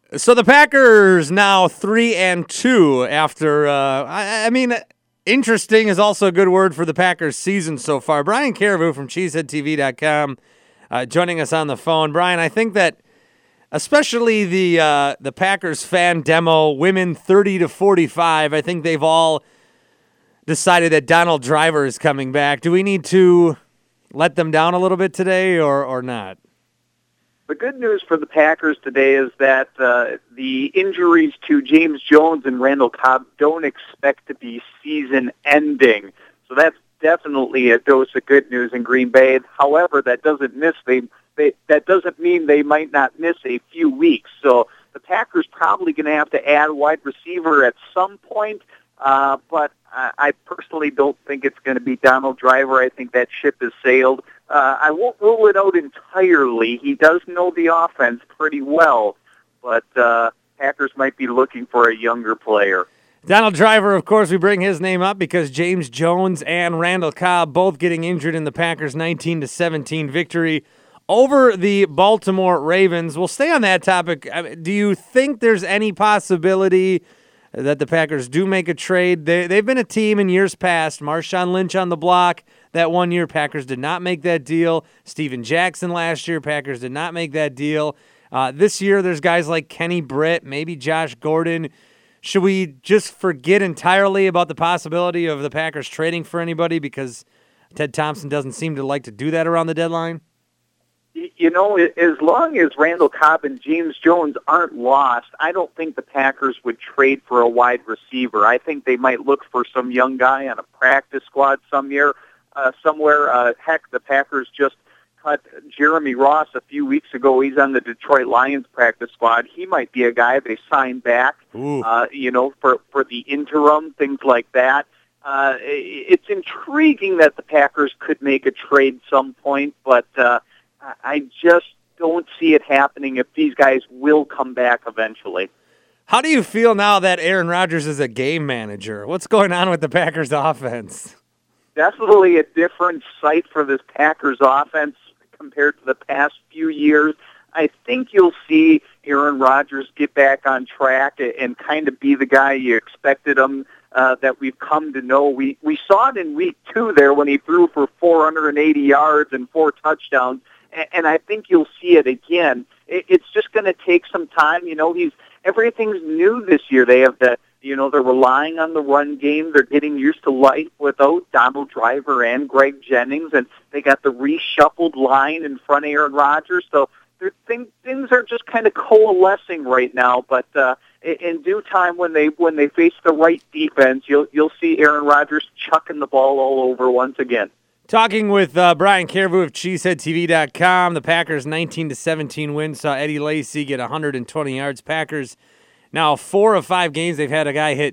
So the Packers now 3-2 after. I mean, interesting is also a good word for the Packers season so far. Brian Caribou from CheeseheadTV.com joining us on the phone. Brian, I think that especially the Packers fan demo, women 30 to 45. I think they've all decided that Donald Driver is coming back. Do we need to let them down a little bit today, or not? The good news for the Packers today is that the injuries to James Jones and Randall Cobb don't expect to be season-ending. So that's definitely a dose of good news in Green Bay. However, that doesn't mean they might not miss a few weeks. So the Packers probably going to have to add a wide receiver at some point. But I personally don't think it's going to be Donald Driver. I think that ship has sailed. I won't rule it out entirely. He does know the offense pretty well, but Packers might be looking for a younger player. Donald Driver, of course, we bring his name up because James Jones and Randall Cobb both getting injured in the Packers' 19-17 victory over the Baltimore Ravens. We'll stay on that topic. Do you think there's any possibility that the Packers do make a trade? They've been a team in years past. Marshawn Lynch on the block that 1 year. Packers did not make that deal. Steven Jackson last year. Packers did not make that deal. This year there's guys like Kenny Britt, maybe Josh Gordon. Should we just forget entirely about the possibility of the Packers trading for anybody because Ted Thompson doesn't seem to like to do that around the deadline? You know, as long as Randall Cobb and James Jones aren't lost, I don't think the Packers would trade for a wide receiver. I think they might look for some young guy on a practice squad somewhere. Heck, the Packers just cut Jeremy Ross a few weeks ago. He's on the Detroit Lions practice squad. He might be a guy they sign back, for the interim, things like that. It's intriguing that the Packers could make a trade some point, but I just don't see it happening if these guys will come back eventually. How do you feel now that Aaron Rodgers is a game manager? What's going on with the Packers offense? Definitely a different sight for this Packers offense compared to the past few years. I think you'll see Aaron Rodgers get back on track and kind of be the guy you expected him that we've come to know. We saw it in week 2 there when he threw for 480 yards and 4 touchdowns. And I think you'll see it again. It's just going to take some time. You know, everything's new this year. They have they're relying on the run game. They're getting used to life without Donald Driver and Greg Jennings, and they got the reshuffled line in front of Aaron Rodgers. So things are just kind of coalescing right now. But in due time, when they face the right defense, you'll see Aaron Rodgers chucking the ball all over once again. Talking with Brian Caribou of CheeseheadTV.com, the Packers' 19-17 win saw Eddie Lacy get 120 yards. Packers now 4 of 5 games they've had a guy hit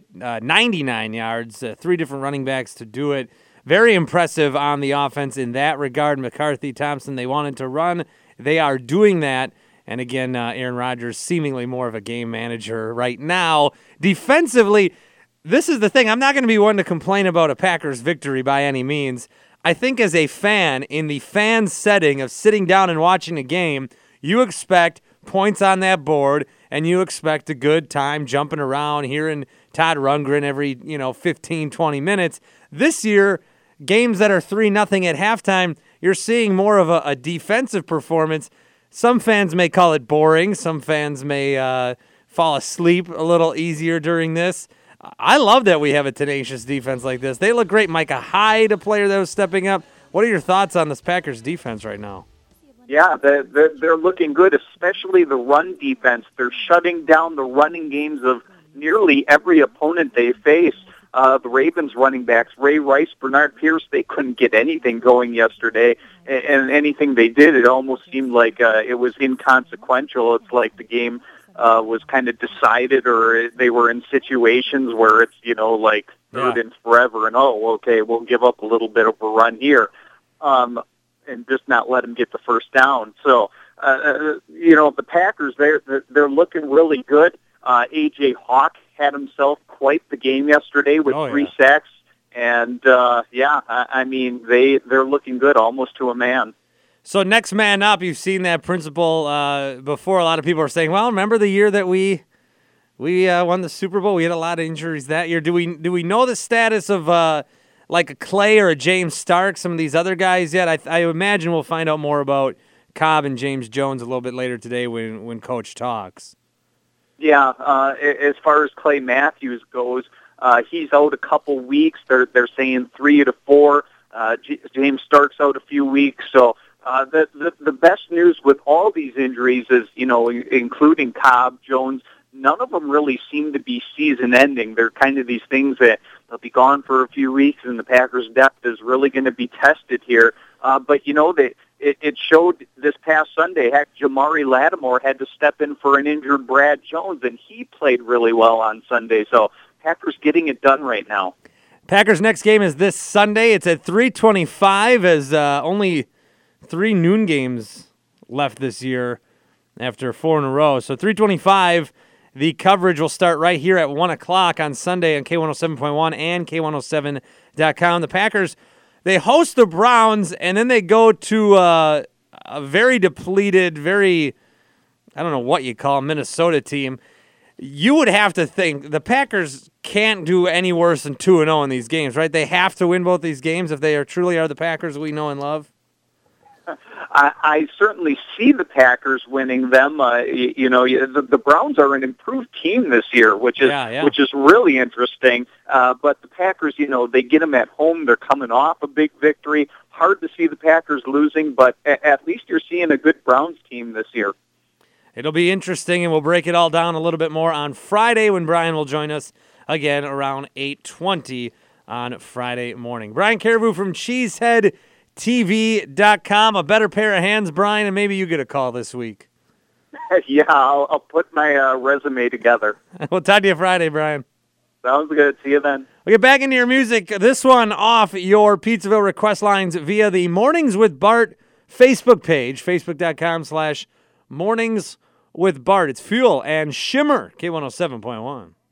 99 yards, 3 different running backs to do it. Very impressive on the offense in that regard. McCarthy, Thompson, they wanted to run. They are doing that. And again, Aaron Rodgers seemingly more of a game manager right now. Defensively, this is the thing. I'm not going to be one to complain about a Packers victory by any means. I think as a fan, in the fan setting of sitting down and watching a game, you expect points on that board, and you expect a good time jumping around, hearing Todd Rundgren every 15, 20 minutes. This year, games that are 3-0 at halftime, you're seeing more of a defensive performance. Some fans may call it boring. Some fans may fall asleep a little easier during this. I love that we have a tenacious defense like this. They look great. Micah Hyde, a player that was stepping up. What are your thoughts on this Packers defense right now? Yeah, they're looking good, especially the run defense. They're shutting down the running games of nearly every opponent they face. The Ravens running backs, Ray Rice, Bernard Pierce, they couldn't get anything going yesterday. And anything they did, it almost seemed like it was inconsequential. It's like the game was kind of decided, or they were in situations where it's, like third and forever, and okay, we'll give up a little bit of a run here, and just not let them get the first down. So, the Packers, they're looking really good. A.J. Hawk had himself quite the game yesterday with 3 sacks, and they're looking good almost to a man. So next man up, you've seen that principle before. A lot of people are saying, well, remember the year that we won the Super Bowl? We had a lot of injuries that year. Do we know the status of like a Clay or a James Stark, some of these other guys yet? I imagine we'll find out more about Cobb and James Jones a little bit later today when Coach talks. Yeah, as far as Clay Matthews goes, he's out a couple weeks. They're saying 3 to 4. James Stark's out a few weeks. So the best news with all these injuries is, including Cobb, Jones, none of them really seem to be season-ending. They're kind of these things that they'll be gone for a few weeks, and the Packers' depth is really going to be tested here. But it showed this past Sunday. Heck, Jamari Lattimore had to step in for an injured Brad Jones, and he played really well on Sunday. So Packers getting it done right now. Packers' next game is this Sunday. It's at 3:25 as only 3 noon games left this year after 4 in a row. So 3:25, the coverage will start right here at 1 o'clock on Sunday on K107.1 and K107.com. The Packers, they host the Browns, and then they go to a very depleted, I don't know what you call a Minnesota team. You would have to think the Packers can't do any worse than 2-0 in these games, right? They have to win both these games if they truly are the Packers we know and love. I certainly see the Packers winning them. The Browns are an improved team this year, which is really interesting. But the Packers, they get them at home. They're coming off a big victory. Hard to see the Packers losing, but at least you're seeing a good Browns team this year. It'll be interesting, and we'll break it all down a little bit more on Friday when Brian will join us again around 8:20 on Friday morning. Brian Caribou from CheeseheadTV.com. A better pair of hands, Brian, and maybe you get a call this week. Yeah, I'll put my resume together. We'll talk to you Friday, Brian. Sounds good. See you then. We'll get back into your music. This one off your Pizzaville request lines via the Mornings with Bart Facebook page, facebook.com/Mornings with Bart. It's Fuel and Shimmer, K107.1.